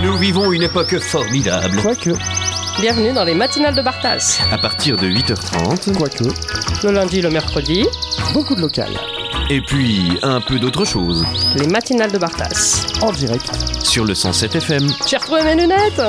Nous vivons une époque formidable. Quoique. Bienvenue dans les matinales de Bartas. À partir de 8h30. Quoique. Le lundi, le mercredi. Beaucoup de local. Et puis, un peu d'autre chose. Les matinales de Bartas. En direct. Sur le 107 FM. J'ai retrouvé mes lunettes.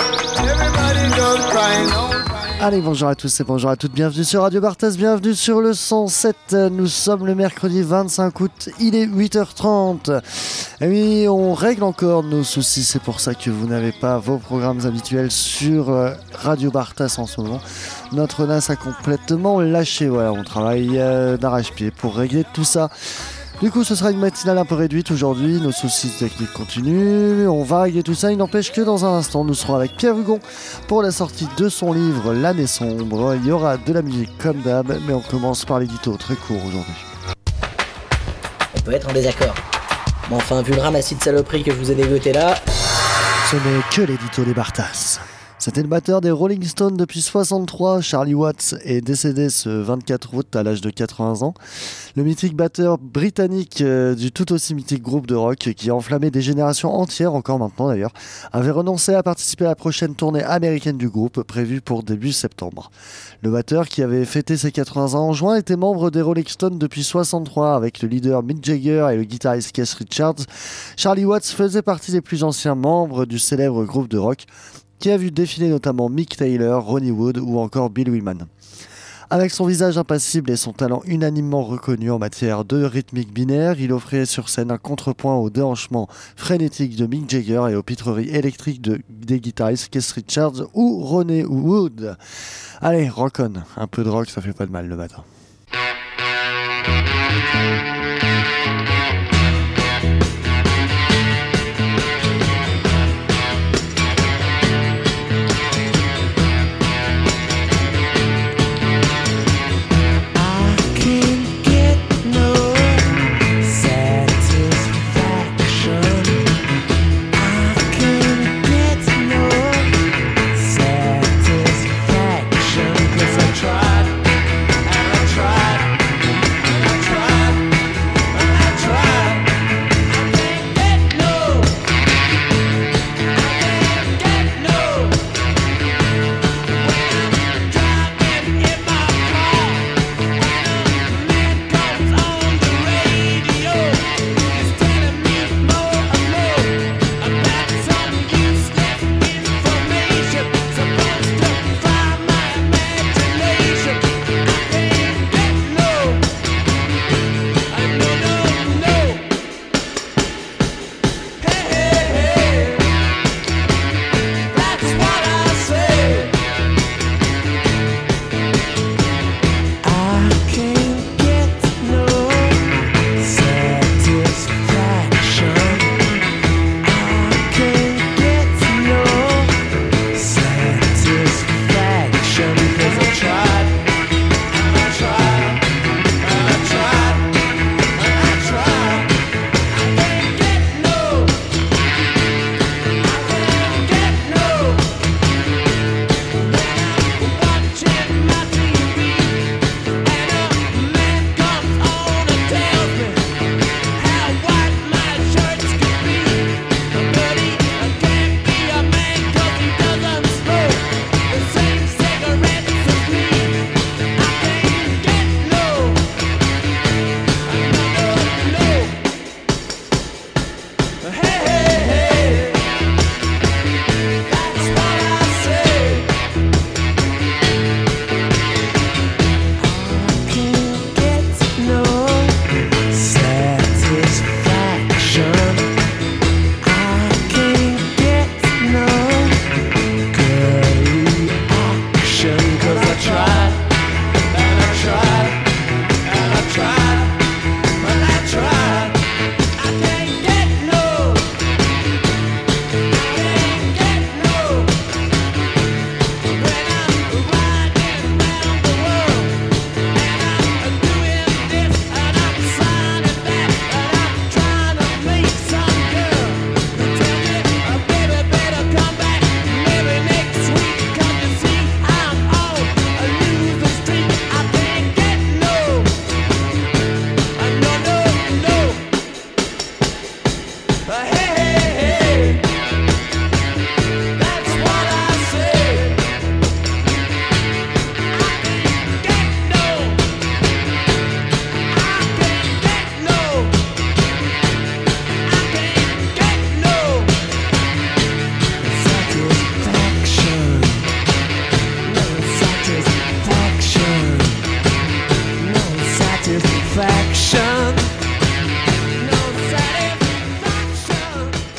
Allez, bonjour à tous et bonjour à toutes, bienvenue sur Radio Bartas, bienvenue sur le 107, nous sommes le mercredi 25 août, il est 8h30. Et oui, on règle encore nos soucis, c'est pour ça que vous n'avez pas vos programmes habituels sur Radio Bartas en ce moment. Notre NAS a complètement lâché, voilà, on travaille d'arrache-pied pour régler tout ça. Du coup, ce sera une matinale un peu réduite aujourd'hui, nos soucis techniques continuent, on va régler tout ça, il n'empêche que dans un instant, nous serons avec Pierre Hugon pour la sortie de son livre L'année sombre. Il y aura de la musique comme d'hab, mais on commence par l'édito très court aujourd'hui. On peut être en désaccord. Mais enfin, vu le ramassis de saloperies que je vous ai dégoté là... Ce n'est que l'édito des Bartas. C'était le batteur des Rolling Stones depuis 63. Charlie Watts est décédé ce 24 août à l'âge de 80 ans. Le mythique batteur britannique du tout aussi mythique groupe de rock qui a enflammé des générations entières, encore maintenant d'ailleurs, avait renoncé à participer à la prochaine tournée américaine du groupe prévue pour début septembre. Le batteur qui avait fêté ses 80 ans en juin était membre des Rolling Stones depuis 63 avec le leader Mick Jagger et le guitariste Keith Richards. Charlie Watts faisait partie des plus anciens membres du célèbre groupe de rock qui a vu défiler notamment Mick Taylor, Ronnie Wood ou encore Bill Wyman. Avec son visage impassible et son talent unanimement reconnu en matière de rythmique binaire, il offrait sur scène un contrepoint au déhanchement frénétique de Mick Jagger et aux pitreries électriques des guitaristes Keith Richards ou Ronnie Wood. Allez, rock on, un peu de rock ça fait pas de mal le matin.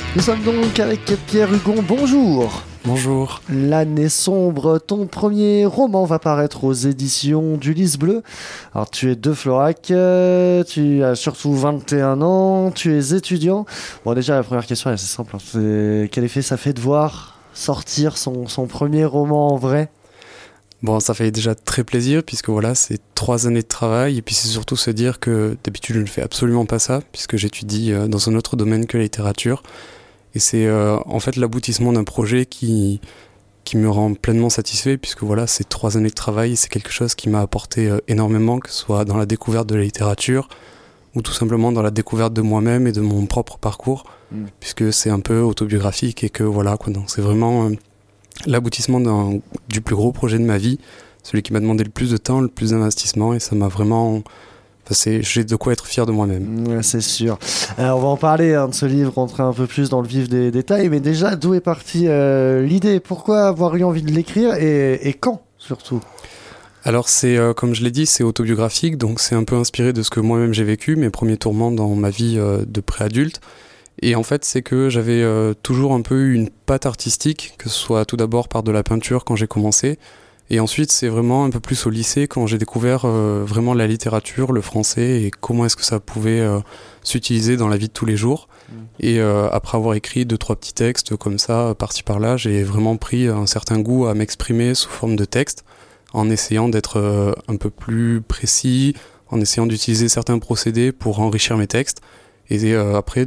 Nous sommes donc avec Pierre Hugon, bonjour. Bonjour. L'année sombre, ton premier roman va paraître aux éditions du Lys Bleu. Alors tu es de Florac, tu as surtout 21 ans, tu es étudiant. Bon déjà la première question est assez simple, c'est quel effet ça fait de voir sortir son premier roman en vrai ? Bon, ça fait déjà très plaisir puisque voilà, c'est 3 années de travail et puis c'est surtout se dire que d'habitude je ne fais absolument pas ça puisque j'étudie dans un autre domaine que la littérature. Et c'est en fait l'aboutissement d'un projet qui me rend pleinement satisfait puisque voilà, c'est 3 années de travail et c'est quelque chose qui m'a apporté énormément, que ce soit dans la découverte de la littérature ou tout simplement dans la découverte de moi-même et de mon propre parcours, puisque c'est un peu autobiographique et que voilà, quoi. Donc c'est vraiment l'aboutissement du plus gros projet de ma vie, celui qui m'a demandé le plus de temps, le plus d'investissement et ça m'a vraiment... j'ai de quoi être fier de moi-même. Ouais, c'est sûr. Alors, on va en parler de ce livre, rentrer un peu plus dans le vif des détails, mais déjà, d'où est partie l'idée ? Pourquoi avoir eu envie de l'écrire et quand, surtout ? Alors, c'est, comme je l'ai dit, c'est autobiographique, donc c'est un peu inspiré de ce que moi-même j'ai vécu, mes premiers tourments dans ma vie de préadulte. Et en fait, c'est que j'avais toujours un peu eu une patte artistique, que ce soit tout d'abord par de la peinture quand j'ai commencé, et ensuite, c'est vraiment un peu plus au lycée quand j'ai découvert vraiment la littérature, le français et comment est-ce que ça pouvait s'utiliser dans la vie de tous les jours. Et après avoir écrit 2-3 petits textes comme ça, par-ci par-là, j'ai vraiment pris un certain goût à m'exprimer sous forme de texte en essayant d'être un peu plus précis, en essayant d'utiliser certains procédés pour enrichir mes textes. Et après,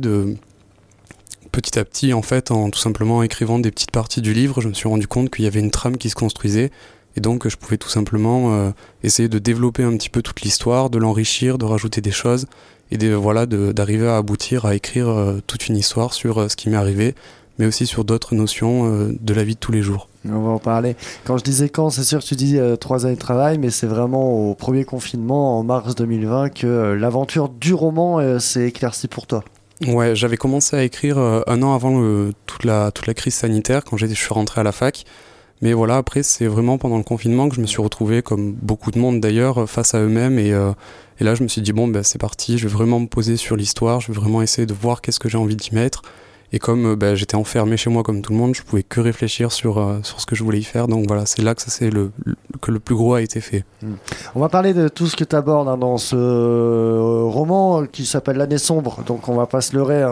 petit à petit, en fait, en tout simplement écrivant des petites parties du livre, je me suis rendu compte qu'il y avait une trame qui se construisait. Et donc, je pouvais tout simplement essayer de développer un petit peu toute l'histoire, de l'enrichir, de rajouter des choses et d'arriver à aboutir à écrire toute une histoire sur ce qui m'est arrivé, mais aussi sur d'autres notions de la vie de tous les jours. On va en parler. Quand je disais quand, c'est sûr que tu dis 3 années de travail, mais c'est vraiment au premier confinement, en mars 2020, que l'aventure du roman s'est éclaircie pour toi. Ouais, j'avais commencé à écrire 1 an avant toute la crise sanitaire, quand je suis rentré à la fac. Mais voilà, après, c'est vraiment pendant le confinement que je me suis retrouvé, comme beaucoup de monde d'ailleurs, face à eux-mêmes. Et là, je me suis dit, bon, c'est parti, je vais vraiment me poser sur l'histoire, je vais vraiment essayer de voir qu'est-ce que j'ai envie d'y mettre. Et comme j'étais enfermé chez moi comme tout le monde, je pouvais que réfléchir sur ce que je voulais y faire. Donc voilà, c'est là que que le plus gros a été fait. On va parler de tout ce que tu abordes dans ce roman qui s'appelle L'année sombre. Donc on va pas se leurrer,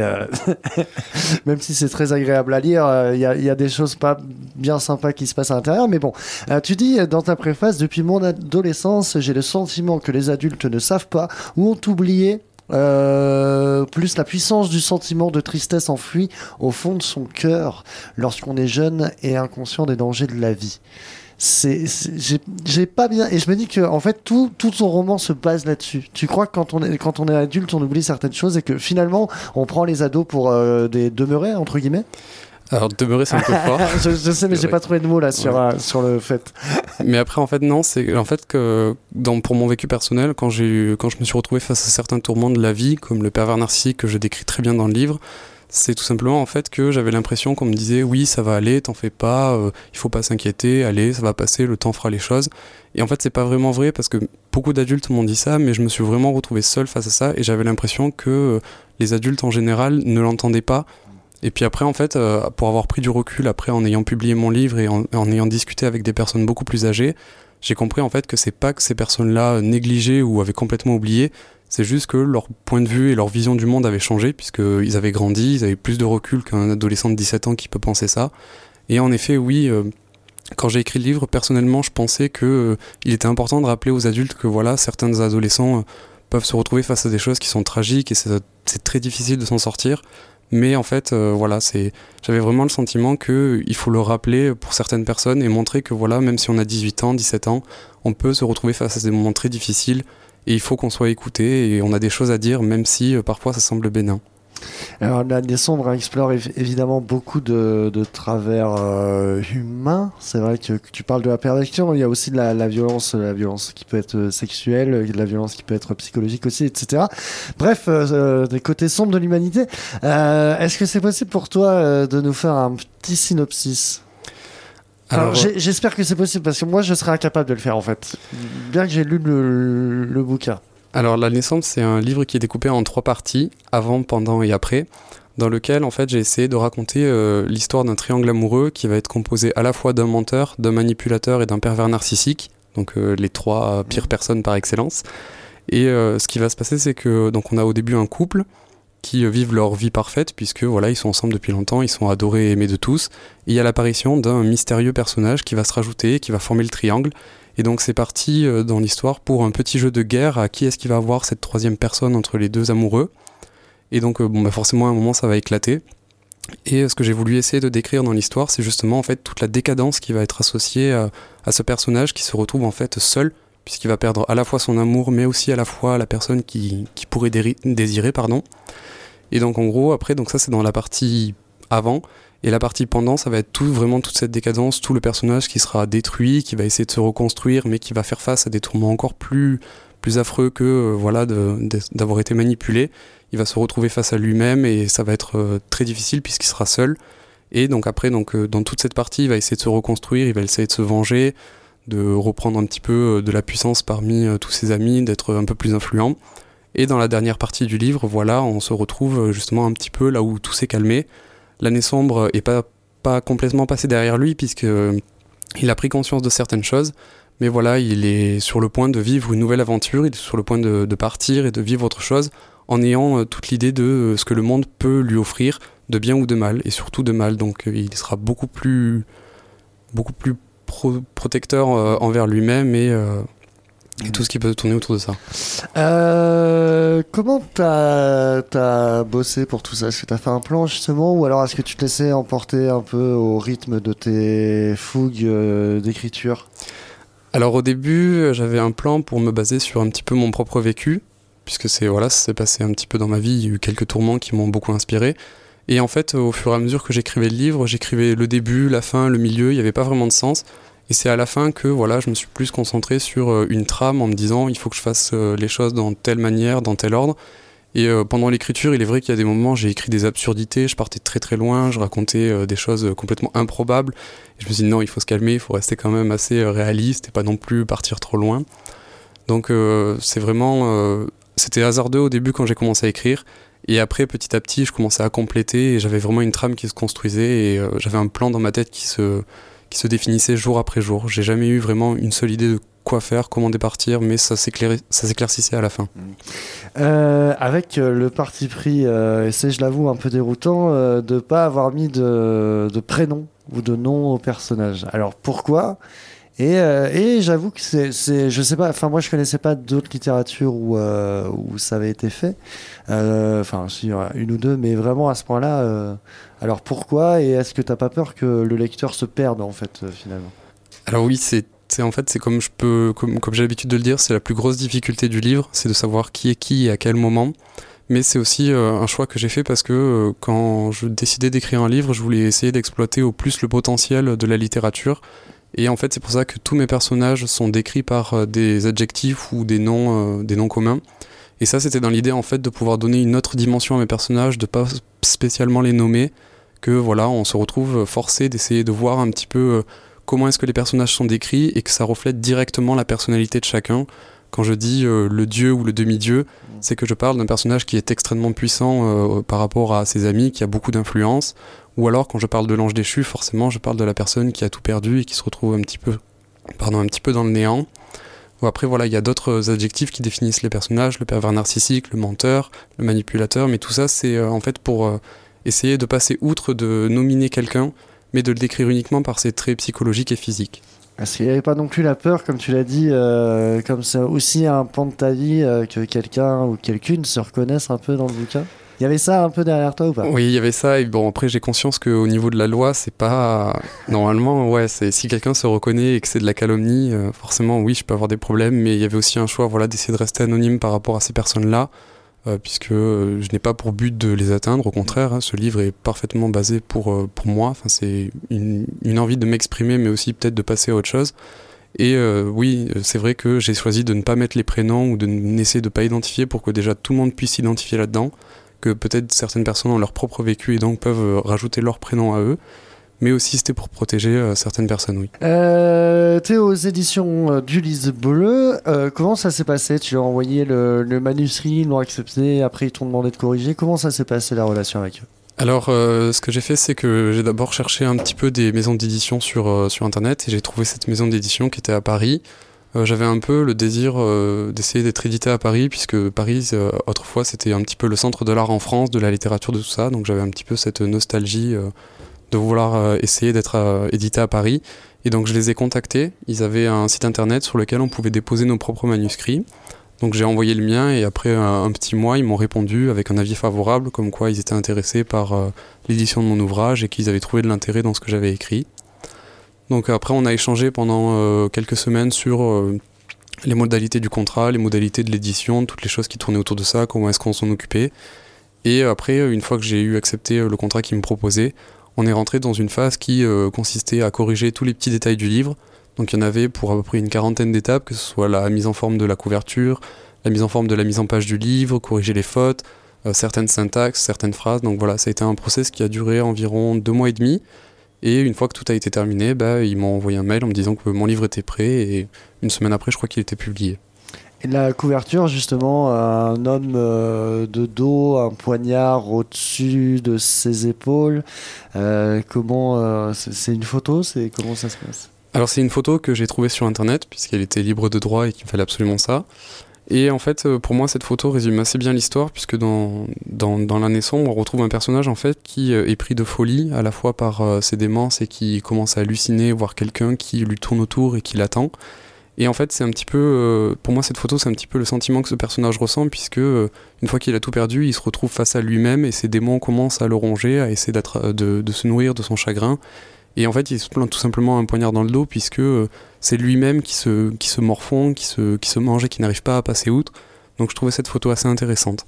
même si c'est très agréable à lire, il y a des choses pas bien sympas qui se passent à l'intérieur. Mais bon, tu dis dans ta préface, depuis mon adolescence, j'ai le sentiment que les adultes ne savent pas ou ont oublié plus la puissance du sentiment de tristesse enfoui au fond de son cœur lorsqu'on est jeune et inconscient des dangers de la vie. J'ai pas bien, et je me dis que en fait tout ton roman se base là-dessus. Tu crois que quand on est adulte, on oublie certaines choses et que finalement on prend les ados pour des demeurés entre guillemets. Alors demeurer, c'est un peu fort. je sais, mais j'ai pas trouvé de mots là sur le fait. Mais après, en fait, non, c'est en fait que pour mon vécu personnel, quand je me suis retrouvé face à certains tourments de la vie, comme le pervers narcissique que je décris très bien dans le livre, c'est tout simplement en fait que j'avais l'impression qu'on me disait oui, ça va aller, t'en fais pas, il faut pas s'inquiéter, allez, ça va passer, le temps fera les choses. Et en fait, c'est pas vraiment vrai parce que beaucoup d'adultes m'ont dit ça, mais je me suis vraiment retrouvé seul face à ça et j'avais l'impression que les adultes en général ne l'entendaient pas. Et puis après, en fait, pour avoir pris du recul, après en ayant publié mon livre et en ayant discuté avec des personnes beaucoup plus âgées, j'ai compris en fait que c'est pas que ces personnes-là négligeaient ou avaient complètement oublié, c'est juste que leur point de vue et leur vision du monde avaient changé puisqu'ils avaient grandi, ils avaient plus de recul qu'un adolescent de 17 ans qui peut penser ça. Et en effet, oui, quand j'ai écrit le livre, personnellement, je pensais qu'il était important de rappeler aux adultes que voilà, certains adolescents peuvent se retrouver face à des choses qui sont tragiques et c'est très difficile de s'en sortir. Mais en fait, j'avais vraiment le sentiment qu'il faut le rappeler pour certaines personnes et montrer que voilà, même si on a 18 ans, 17 ans, on peut se retrouver face à des moments très difficiles et il faut qu'on soit écouté et on a des choses à dire même si parfois ça semble bénin. Alors L'année sombre explore évidemment beaucoup de travers humains. C'est vrai que tu parles de la perversion, il y a aussi de la violence qui peut être sexuelle, de la violence qui peut être psychologique aussi, etc. Bref, des côtés sombres de l'humanité. Est-ce que c'est possible pour toi de nous faire un petit synopsis ? Alors, j'espère que c'est possible parce que moi je serais incapable de le faire en fait, bien que j'ai lu le bouquin. Alors La naissance, c'est un livre qui est découpé en 3 parties, avant, pendant et après. dans lequel en fait j'ai essayé de raconter l'histoire d'un triangle amoureux qui va être composé à la fois d'un menteur, d'un manipulateur et d'un pervers narcissique, donc les trois pires personnes par excellence. Et ce qui va se passer, c'est que donc on a au début un couple qui vivent leur vie parfaite, puisque voilà, ils sont ensemble depuis longtemps, ils sont adorés et aimés de tous. Et il y a l'apparition d'un mystérieux personnage qui va se rajouter, qui va former le triangle. Et donc c'est parti dans l'histoire pour un petit jeu de guerre à qui est-ce qui va avoir cette troisième personne entre les deux amoureux. Et donc forcément à un moment ça va éclater. Et ce que j'ai voulu essayer de décrire dans l'histoire, c'est justement en fait toute la décadence qui va être associée à ce personnage qui se retrouve en fait seul, puisqu'il va perdre à la fois son amour, mais aussi à la fois la personne qui pourrait désirer, pardon. Et donc en gros, après, donc ça c'est dans la partie avant, et la partie pendant, ça va être vraiment toute cette décadence, tout le personnage qui sera détruit, qui va essayer de se reconstruire, mais qui va faire face à des tourments encore plus affreux que d'avoir été manipulé. Il va se retrouver face à lui-même, et ça va être très difficile puisqu'il sera seul. Et donc après, dans toute cette partie, il va essayer de se reconstruire, il va essayer de se venger, de reprendre un petit peu de la puissance parmi tous ses amis, d'être un peu plus influent. Et dans la dernière partie du livre, voilà, on se retrouve justement un petit peu là où tout s'est calmé. L'année sombre est pas complètement passée derrière lui, puisqu'il a pris conscience de certaines choses, mais voilà, il est sur le point de vivre une nouvelle aventure, il est sur le point de partir et de vivre autre chose, en ayant toute l'idée de ce que le monde peut lui offrir, de bien ou de mal, et surtout de mal. Donc il sera beaucoup plus protecteur envers lui-même et tout ce qui peut tourner autour de ça. Comment t'as bossé pour tout ça? Est-ce que t'as fait un plan justement, ou alors est-ce que tu te laissais emporter un peu au rythme de tes fougues d'écriture? Alors au début, j'avais un plan pour me baser sur un petit peu mon propre vécu, puisque ça s'est passé un petit peu dans ma vie, il y a eu quelques tourments qui m'ont beaucoup inspiré. Et en fait, au fur et à mesure que j'écrivais le livre, j'écrivais le début, la fin, le milieu, il n'y avait pas vraiment de sens. Et c'est à la fin que voilà, je me suis plus concentré sur une trame en me disant il faut que je fasse les choses dans telle manière, dans tel ordre. Et pendant l'écriture, il est vrai qu'il y a des moments, j'ai écrit des absurdités, je partais très très loin, je racontais des choses complètement improbables. Et je me suis dit non, il faut se calmer, il faut rester quand même assez réaliste et pas non plus partir trop loin. Donc c'est vraiment... c'était hasardeux au début quand j'ai commencé à écrire. Et après, petit à petit, je commençais à compléter et j'avais vraiment une trame qui se construisait et j'avais un plan dans ma tête qui se définissait jour après jour. J'ai jamais eu vraiment une seule idée de quoi faire, comment départir, mais ça s'éclaircissait à la fin. Avec le parti pris, et c'est, je l'avoue, un peu déroutant, de pas avoir mis de prénom ou de nom au personnage. Alors pourquoi ? Et j'avoue que c'est, je sais pas, enfin moi je connaissais pas d'autres littératures où ça avait été fait, enfin si, une ou deux, mais vraiment à ce point-là. Alors pourquoi, et est-ce que t'as pas peur que le lecteur se perde en fait finalement ? Alors oui, c'est en fait c'est comme j'ai l'habitude de le dire, c'est la plus grosse difficulté du livre, c'est de savoir qui est qui et à quel moment. Mais c'est aussi un choix que j'ai fait parce que quand je décidais d'écrire un livre, je voulais essayer d'exploiter au plus le potentiel de la littérature. Et en fait, c'est pour ça que tous mes personnages sont décrits par des adjectifs ou des noms communs. Et ça, c'était dans l'idée en fait de pouvoir donner une autre dimension à mes personnages, de pas spécialement les nommer, que voilà, on se retrouve forcé d'essayer de voir un petit peu comment est-ce que les personnages sont décrits et que ça reflète directement la personnalité de chacun. Quand je dis le dieu ou le demi-dieu, c'est que je parle d'un personnage qui est extrêmement puissant par rapport à ses amis, qui a beaucoup d'influence. Ou alors, quand je parle de l'ange déchu, forcément, je parle de la personne qui a tout perdu et qui se retrouve un petit peu dans le néant. Ou après, voilà, il y a d'autres adjectifs qui définissent les personnages, le pervers narcissique, le menteur, le manipulateur, mais tout ça, c'est en fait pour essayer de passer outre de nominer quelqu'un, mais de le décrire uniquement par ses traits psychologiques et physiques. Est-ce qu'il n'y avait pas non plus la peur, comme tu l'as dit, comme c'est aussi un pan de ta vie, que quelqu'un ou quelqu'une se reconnaisse un peu dans le bouquin ? Il y avait ça un peu derrière toi ou pas ? Oui, il y avait ça, et bon, après j'ai conscience qu'au niveau de la loi, c'est pas... Normalement, ouais, si quelqu'un se reconnaît et que c'est de la calomnie, forcément, oui, je peux avoir des problèmes, mais il y avait aussi un choix, voilà, d'essayer de rester anonyme par rapport à ces personnes-là, puisque je n'ai pas pour but de les atteindre, au contraire, hein, ce livre est parfaitement basé pour moi, enfin, c'est une envie de m'exprimer, mais aussi peut-être de passer à autre chose. Et oui, c'est vrai que j'ai choisi de ne pas mettre les prénoms ou d'essayer de ne pas identifier pour que déjà tout le monde puisse s'identifier là-dedans, que peut-être certaines personnes ont leur propre vécu et donc peuvent rajouter leur prénom à eux, mais aussi c'était pour protéger certaines personnes, oui. T'es aux éditions d'Ulysse Bleu, comment ça s'est passé ? Tu leur as envoyé le manuscrit, ils l'ont accepté, après ils t'ont demandé de corriger, comment ça s'est passé la relation avec eux ? Alors, ce que j'ai fait, c'est que j'ai d'abord cherché un petit peu des maisons d'édition sur Internet et j'ai trouvé cette maison d'édition qui était à Paris. J'avais un peu le désir d'essayer d'être édité à Paris, puisque Paris, autrefois, c'était un petit peu le centre de l'art en France, de la littérature, de tout ça. Donc j'avais un petit peu cette nostalgie de vouloir essayer d'être édité à Paris. Et donc je les ai contactés. Ils avaient un site internet sur lequel on pouvait déposer nos propres manuscrits. Donc j'ai envoyé le mien et après un petit mois, ils m'ont répondu avec un avis favorable, comme quoi ils étaient intéressés par l'édition de mon ouvrage et qu'ils avaient trouvé de l'intérêt dans ce que j'avais écrit. Donc après, on a échangé pendant quelques semaines sur les modalités du contrat, les modalités de l'édition, toutes les choses qui tournaient autour de ça, comment est-ce qu'on s'en occupait. Et après, une fois que j'ai eu accepté le contrat qu'ils me proposaient, on est rentré dans une phase qui consistait à corriger tous les petits détails du livre. Donc il y en avait pour à peu près une quarantaine d'étapes, que ce soit la mise en forme de la couverture, la mise en forme de la mise en page du livre, corriger les fautes, certaines syntaxes, certaines phrases. Donc voilà, ça a été un process qui a duré environ 2 mois et demi. Et une fois que tout a été terminé, ils m'ont envoyé un mail en me disant que mon livre était prêt et une semaine après, je crois qu'il était publié. Et la couverture, justement, un homme de dos, un poignard au-dessus de ses épaules. Comment c'est une photo, comment ça se passe? Alors c'est une photo que j'ai trouvée sur internet puisqu'elle était libre de droit et qu'il me fallait absolument ça. Et en fait, pour moi, cette photo résume assez bien l'histoire, puisque dans l'année sombre, on retrouve un personnage en fait qui est pris de folie, à la fois par ses démences et qui commence à halluciner, voir quelqu'un qui lui tourne autour et qui l'attend. Et en fait, c'est un petit peu, pour moi, cette photo, c'est un petit peu le sentiment que ce personnage ressent, puisque une fois qu'il a tout perdu, il se retrouve face à lui-même et ses démons commencent à le ronger, à essayer de se nourrir de son chagrin. Et en fait, il se plante tout simplement un poignard dans le dos, puisque c'est lui-même qui se morfond, qui se mange et qui n'arrive pas à passer outre. Donc je trouvais cette photo assez intéressante.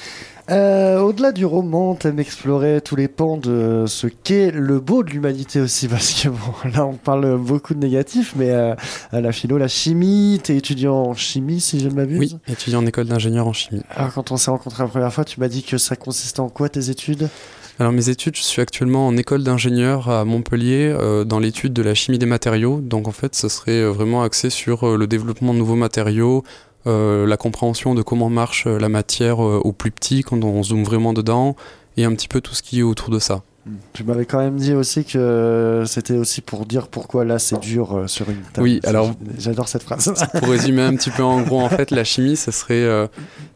Au-delà du roman, t'aimes explorer tous les pans de ce qu'est le beau de l'humanité aussi, parce que bon, là on parle beaucoup de négatifs, mais la philo, la chimie, t'es étudiant en chimie si je ne m'abuse? Oui, étudiant en école d'ingénieur en chimie. Alors quand on s'est rencontrés la première fois, tu m'as dit que ça consistait en quoi tes études? Alors mes études, je suis actuellement en école d'ingénieur à Montpellier dans l'étude de la chimie des matériaux. Donc en fait, ça serait vraiment axé sur le développement de nouveaux matériaux, la compréhension de comment marche la matière au plus petit quand on zoome vraiment dedans et un petit peu tout ce qui est autour de ça. Tu m'avais quand même dit aussi que c'était aussi pour dire pourquoi là c'est dur sur une table. Oui, alors j'adore cette phrase. Pour résumer un petit peu en gros, en fait, la chimie, ça serait,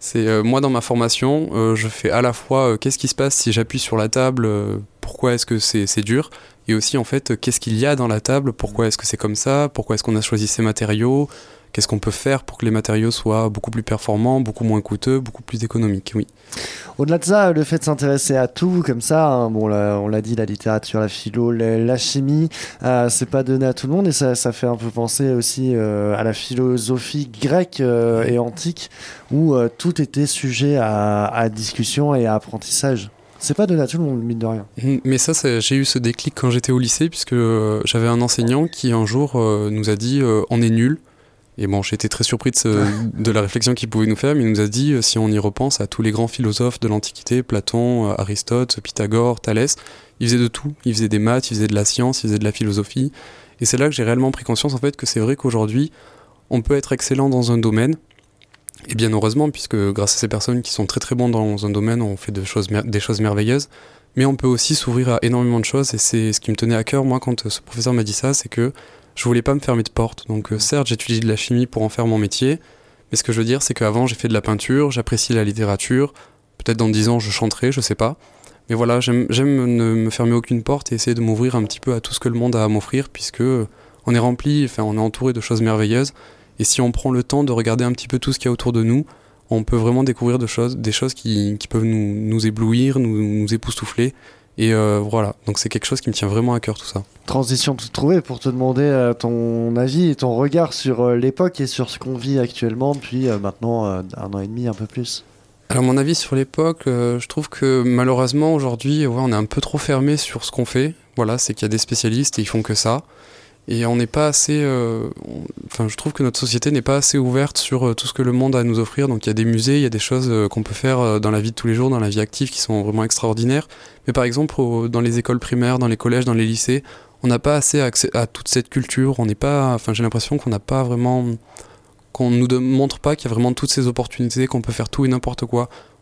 moi dans ma formation, je fais à la fois qu'est-ce qui se passe si j'appuie sur la table, pourquoi est-ce que c'est dur, et aussi en fait qu'est-ce qu'il y a dans la table, pourquoi est-ce que c'est comme ça, pourquoi est-ce qu'on a choisi ces matériaux. Qu'est-ce qu'on peut faire pour que les matériaux soient beaucoup plus performants, beaucoup moins coûteux, beaucoup plus économiques, oui. Au-delà de ça, le fait de s'intéresser à tout comme ça, hein, bon, là, on l'a dit, la littérature, la philo, la chimie, c'est pas donné à tout le monde et ça fait un peu penser aussi à la philosophie grecque et antique où tout était sujet à discussion et à apprentissage. C'est pas donné à tout le monde, mine de rien. Mais ça j'ai eu ce déclic quand j'étais au lycée puisque j'avais un enseignant qui un jour nous a dit on est nuls. Et bon, j'ai été très surpris de la réflexion qu'il pouvait nous faire, mais il nous a dit, si on y repense à tous les grands philosophes de l'Antiquité, Platon, Aristote, Pythagore, Thalès, ils faisaient de tout. Ils faisaient des maths, ils faisaient de la science, ils faisaient de la philosophie. Et c'est là que j'ai réellement pris conscience, en fait, que c'est vrai qu'aujourd'hui, on peut être excellent dans un domaine, et bien heureusement, puisque grâce à ces personnes qui sont très très bons dans un domaine, on fait des choses merveilleuses, mais on peut aussi s'ouvrir à énormément de choses, et c'est ce qui me tenait à cœur, moi, quand ce professeur m'a dit ça, c'est que je voulais pas me fermer de porte. Donc certes, j'étudie de la chimie pour en faire mon métier, mais ce que je veux dire, c'est qu'avant, j'ai fait de la peinture, j'apprécie la littérature, peut-être dans 10 ans, je chanterai, je sais pas. Mais voilà, j'aime ne me fermer aucune porte et essayer de m'ouvrir un petit peu à tout ce que le monde a à m'offrir, puisque on est on est entouré de choses merveilleuses, et si on prend le temps de regarder un petit peu tout ce qu'il y a autour de nous, on peut vraiment découvrir des choses qui peuvent nous éblouir, nous époustoufler. Et voilà, donc c'est quelque chose qui me tient vraiment à cœur, tout ça. Transition toute trouvée pour te demander ton avis et ton regard sur l'époque et sur ce qu'on vit actuellement depuis maintenant 1 an et demi, un peu plus. Alors mon avis sur l'époque, je trouve que malheureusement aujourd'hui, on est un peu trop fermé sur ce qu'on fait. Voilà, c'est qu'il y a des spécialistes et ils font que ça. Et on n'est pas assez... je trouve que notre société n'est pas assez ouverte sur tout ce que le monde a à nous offrir. Donc il y a des musées, il y a des choses qu'on peut faire dans la vie de tous les jours, dans la vie active, qui sont vraiment extraordinaires. Mais par exemple, dans les écoles primaires, dans les collèges, dans les lycées, on n'a pas assez accès à toute cette culture. On n'est pas... j'ai l'impression qu'on n'a pas vraiment... qu'on nous montre pas qu'il y a vraiment toutes ces opportunités, qu'on peut faire tout et n'importe quoi.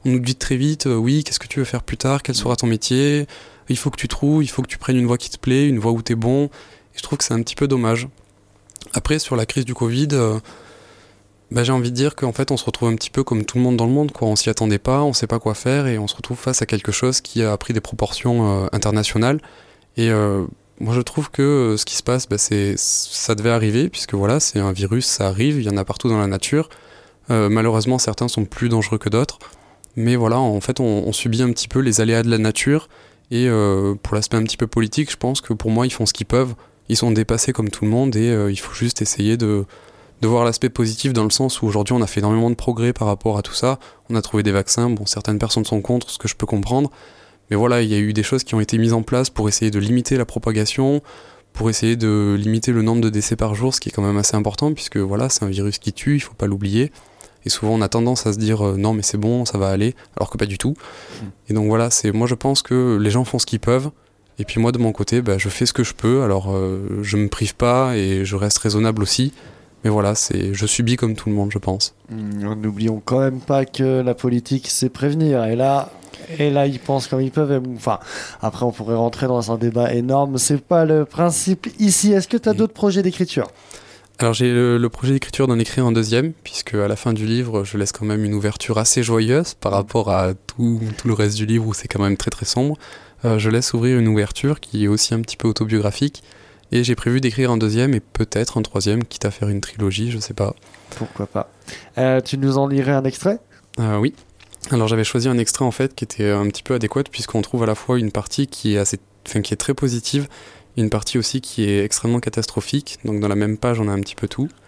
on nous dit très vite, oui, qu'est-ce que tu veux faire plus tard, quel sera ton métier, il faut que tu trouves, il faut que tu prennes une voie qui te plaît, une voie où t'es bon, et je trouve que c'est un petit peu dommage. Après, sur la crise du Covid, j'ai envie de dire qu'en fait, on se retrouve un petit peu comme tout le monde dans le monde, quoi. On s'y attendait pas, on sait pas quoi faire, et on se retrouve face à quelque chose qui a pris des proportions internationales, et moi je trouve que ce qui se passe, ça devait arriver, puisque voilà, c'est un virus, ça arrive, il y en a partout dans la nature. Malheureusement, certains sont plus dangereux que d'autres, mais voilà, en fait, on subit un petit peu les aléas de la nature, et pour l'aspect un petit peu politique, je pense que pour moi, ils font ce qu'ils peuvent, ils sont dépassés comme tout le monde, et il faut juste essayer de voir l'aspect positif dans le sens où aujourd'hui on a fait énormément de progrès par rapport à tout ça, on a trouvé des vaccins, bon, certaines personnes sont contre, ce que je peux comprendre, mais voilà, il y a eu des choses qui ont été mises en place pour essayer de limiter la propagation, pour essayer de limiter le nombre de décès par jour, ce qui est quand même assez important, puisque voilà, c'est un virus qui tue, il faut pas l'oublier. Et souvent on a tendance à se dire non mais c'est bon, ça va aller, alors que pas du tout. Et donc voilà, moi je pense que les gens font ce qu'ils peuvent, et puis moi de mon côté, je fais ce que je peux, alors je me prive pas et je reste raisonnable aussi. Mais voilà, je subis comme tout le monde, je pense. N'oublions quand même pas que la politique, c'est prévenir. Et là, ils pensent comme ils peuvent. Enfin, après, on pourrait rentrer dans un débat énorme. C'est pas le principe ici. Est-ce que tu as d'autres projets d'écriture ? Alors, j'ai le projet d'écriture d'en écrire un deuxième, puisque à la fin du livre, je laisse quand même une ouverture assez joyeuse par rapport à tout le reste du livre où c'est quand même très très sombre. Je laisse ouvrir une ouverture qui est aussi un petit peu autobiographique. Et j'ai prévu d'écrire un deuxième et peut-être un troisième, quitte à faire une trilogie, je sais pas. Pourquoi pas. Tu nous en lirais un extrait ? Oui. Alors j'avais choisi un extrait en fait qui était un petit peu adéquat puisqu'on trouve à la fois une partie qui est très positive, une partie aussi qui est extrêmement catastrophique. Donc dans la même page on a un petit peu tout.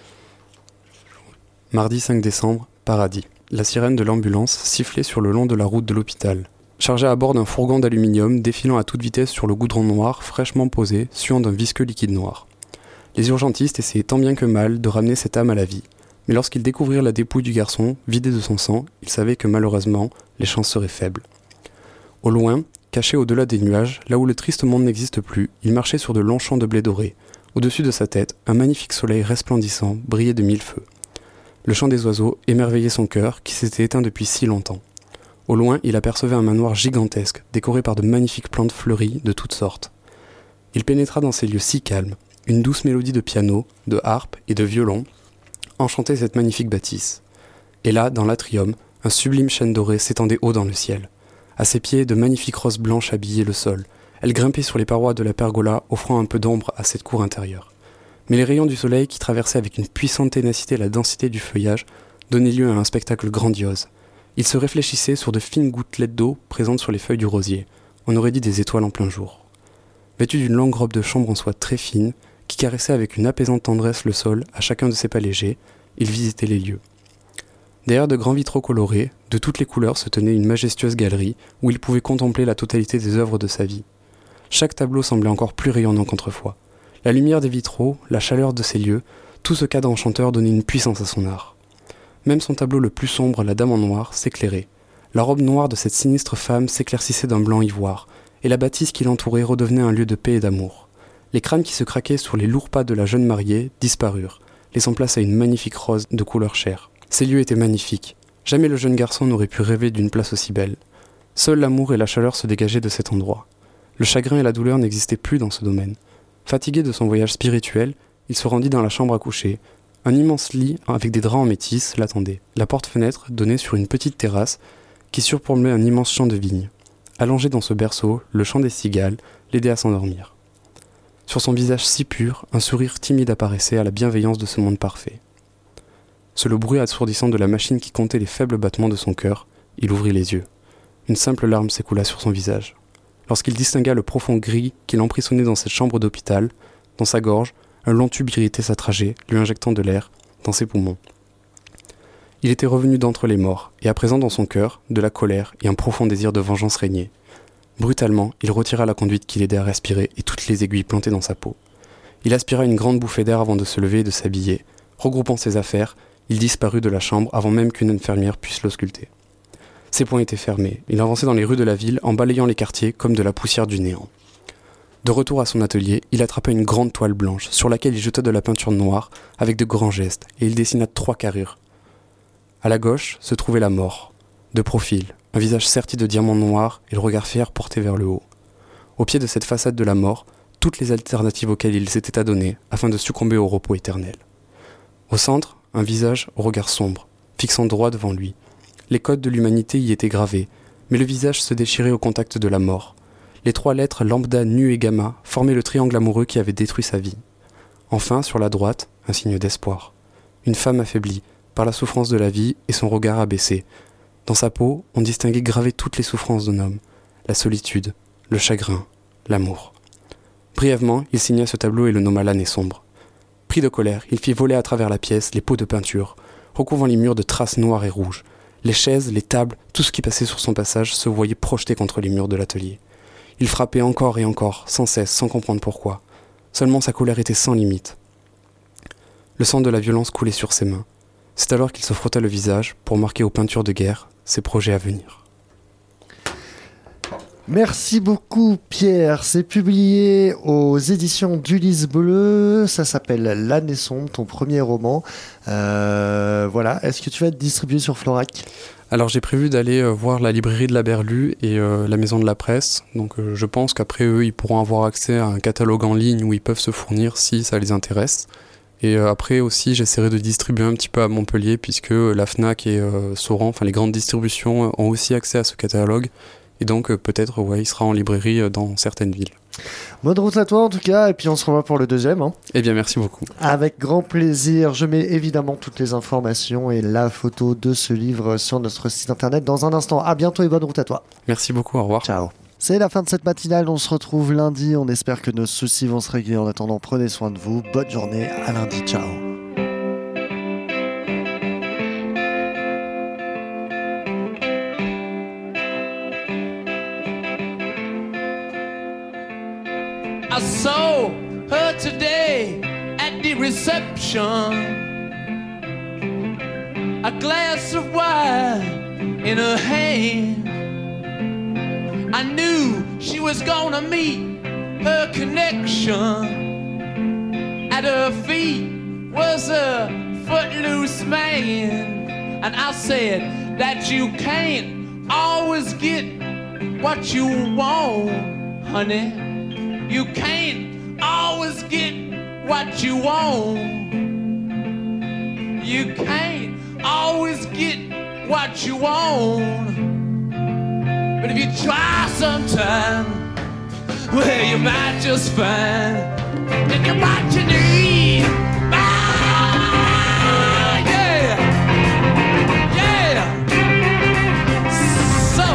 Mardi 5 décembre, paradis. La sirène de l'ambulance sifflait sur le long de la route de l'hôpital. Chargé à bord d'un fourgon d'aluminium défilant à toute vitesse sur le goudron noir, fraîchement posé, suant d'un visqueux liquide noir. Les urgentistes essayaient tant bien que mal de ramener cette âme à la vie, mais lorsqu'ils découvrirent la dépouille du garçon, vidée de son sang, ils savaient que malheureusement, les chances seraient faibles. Au loin, caché au-delà des nuages, là où le triste monde n'existe plus, il marchait sur de longs champs de blé doré. Au-dessus de sa tête, un magnifique soleil resplendissant brillait de mille feux. Le chant des oiseaux émerveillait son cœur, qui s'était éteint depuis si longtemps. Au loin, il apercevait un manoir gigantesque, décoré par de magnifiques plantes fleuries de toutes sortes. Il pénétra dans ces lieux si calmes. Une douce mélodie de piano, de harpe et de violon enchantait cette magnifique bâtisse. Et là, dans l'atrium, un sublime chêne doré s'étendait haut dans le ciel. À ses pieds, de magnifiques roses blanches habillaient le sol. Elles grimpaient sur les parois de la pergola, offrant un peu d'ombre à cette cour intérieure. Mais les rayons du soleil, qui traversaient avec une puissante ténacité la densité du feuillage, donnaient lieu à un spectacle grandiose. Il se réfléchissait sur de fines gouttelettes d'eau présentes sur les feuilles du rosier. On aurait dit des étoiles en plein jour. Vêtu d'une longue robe de chambre en soie très fine, qui caressait avec une apaisante tendresse le sol à chacun de ses pas légers, il visitait les lieux. Derrière de grands vitraux colorés, de toutes les couleurs se tenait une majestueuse galerie où il pouvait contempler la totalité des œuvres de sa vie. Chaque tableau semblait encore plus rayonnant qu'autrefois. La lumière des vitraux, la chaleur de ces lieux, tout ce cadre enchanteur donnait une puissance à son art. Même son tableau le plus sombre, la Dame en noir, s'éclairait. La robe noire de cette sinistre femme s'éclaircissait d'un blanc ivoire, et la bâtisse qui l'entourait redevenait un lieu de paix et d'amour. Les crânes qui se craquaient sur les lourds pas de la jeune mariée disparurent, laissant place à une magnifique rose de couleur chair. Ces lieux étaient magnifiques. Jamais le jeune garçon n'aurait pu rêver d'une place aussi belle. Seul l'amour et la chaleur se dégageaient de cet endroit. Le chagrin et la douleur n'existaient plus dans ce domaine. Fatigué de son voyage spirituel, il se rendit dans la chambre à coucher. Un immense lit avec des draps en métis l'attendait. La porte-fenêtre donnait sur une petite terrasse qui surplombait un immense champ de vignes. Allongé dans ce berceau, le chant des cigales l'aidait à s'endormir. Sur son visage si pur, un sourire timide apparaissait à la bienveillance de ce monde parfait. Sur le bruit assourdissant de la machine qui comptait les faibles battements de son cœur, il ouvrit les yeux. Une simple larme s'écoula sur son visage. Lorsqu'il distingua le profond gris qui l'emprisonnait dans cette chambre d'hôpital, dans sa gorge, un long tube irritait sa trachée, lui injectant de l'air dans ses poumons. Il était revenu d'entre les morts, et à présent dans son cœur, de la colère et un profond désir de vengeance régnaient. Brutalement, il retira la conduite qui l'aidait à respirer et toutes les aiguilles plantées dans sa peau. Il aspira une grande bouffée d'air avant de se lever et de s'habiller. Regroupant ses affaires, il disparut de la chambre avant même qu'une infirmière puisse l'ausculter. Ses poings étaient fermés. Il avançait dans les rues de la ville en balayant les quartiers comme de la poussière du néant. De retour à son atelier, il attrapa une grande toile blanche sur laquelle il jeta de la peinture noire avec de grands gestes et il dessina 3 carrures. À la gauche se trouvait la mort. de profil, un visage serti de diamants noirs et le regard fier porté vers le haut. Au pied de cette façade de la mort, toutes les alternatives auxquelles il s'était adonné afin de succomber au repos éternel. Au centre, un visage au regard sombre, fixant droit devant lui. Les codes de l'humanité y étaient gravés, mais le visage se déchirait au contact de la mort. Les 3 lettres lambda, nu et gamma formaient le triangle amoureux qui avait détruit sa vie. Enfin, sur la droite, un signe d'espoir. Une femme affaiblie par la souffrance de la vie et son regard abaissé. Dans sa peau, on distinguait gravées toutes les souffrances d'un homme. La solitude, le chagrin, l'amour. Brièvement, il signa ce tableau et le nomma l'année sombre. Pris de colère, il fit voler à travers la pièce les pots de peinture, recouvrant les murs de traces noires et rouges. Les chaises, les tables, tout ce qui passait sur son passage se voyait projeté contre les murs de l'atelier. Il frappait encore et encore, sans cesse, sans comprendre pourquoi. Seulement sa colère était sans limite. Le sang de la violence coulait sur ses mains. C'est alors qu'il se frotta le visage pour marquer aux peintures de guerre ses projets à venir. Merci beaucoup Pierre, c'est publié aux éditions d'Ulysse Bleu, ça s'appelle L'année sombre, ton premier roman. Voilà, est-ce que tu vas être distribué sur Florac ? Alors j'ai prévu d'aller voir la librairie de la Berlue et la maison de la presse, donc je pense qu'après eux ils pourront avoir accès à un catalogue en ligne où ils peuvent se fournir si ça les intéresse. Et après aussi j'essaierai de distribuer un petit peu à Montpellier puisque la Fnac et Sauran, enfin les grandes distributions ont aussi accès à ce catalogue. Et donc peut-être il sera en librairie dans certaines villes. Bonne route à toi en tout cas, et puis on se revoit pour le deuxième. Hein. Eh bien merci beaucoup. Avec grand plaisir, je mets évidemment toutes les informations et la photo de ce livre sur notre site internet dans un instant. À bientôt et bonne route à toi. Merci beaucoup, au revoir. Ciao. C'est la fin de cette matinale, on se retrouve lundi, on espère que nos soucis vont se régler. En attendant, prenez soin de vous, bonne journée, à lundi, ciao. I saw her today at the reception. A glass of wine in her hand. I knew she was gonna meet her connection. At her feet was a footloose man. And I said that you can't always get what you want, honey. You can't always get what you want. You can't always get what you want. But if you try sometime, well, you might just find that you're what you need. Ah, yeah, yeah. So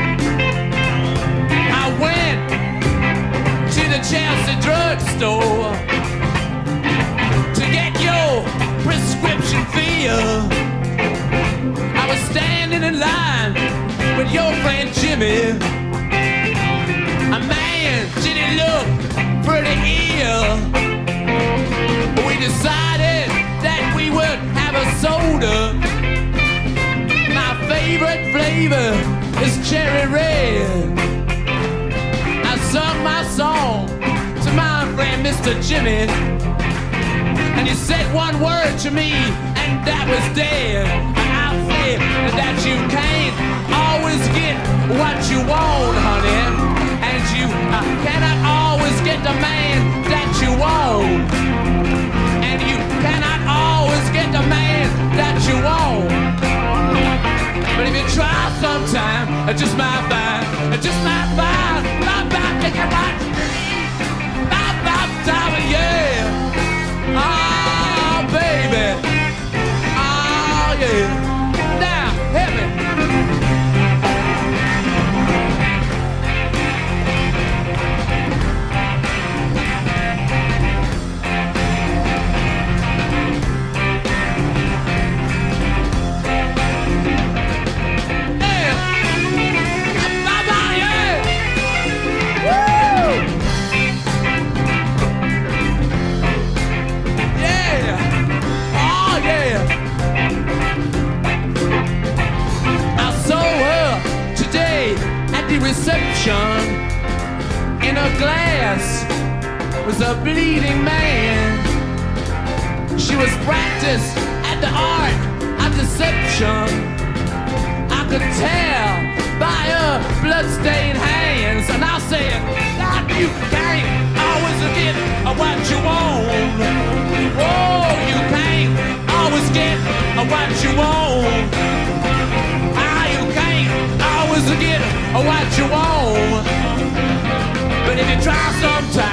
I went to the Chelsea drugstore to get your prescription filled. I was standing in line with your friend Jimmy. A man, did he look pretty ill? We decided that we would have a soda. My favorite flavor is cherry red. I sung my song to my friend Mr. Jimmy, and he said one word to me, and that was dead. I said that you can't always get what you want, honey, and you cannot always get the man that you want, and you cannot always get the man that you want. But if you try sometime, it just might find, it just might find, that you might need, time, yeah. Oh, baby. Oh, yeah. Now, hit me. Reception. In her glass was a bleeding man. She was practiced at the art of deception. I could tell by her bloodstained hands. And I'll say it like you can't always get what you want. Oh, you can't always get what you want. Ah, you can't always get what you want. But if you try sometime,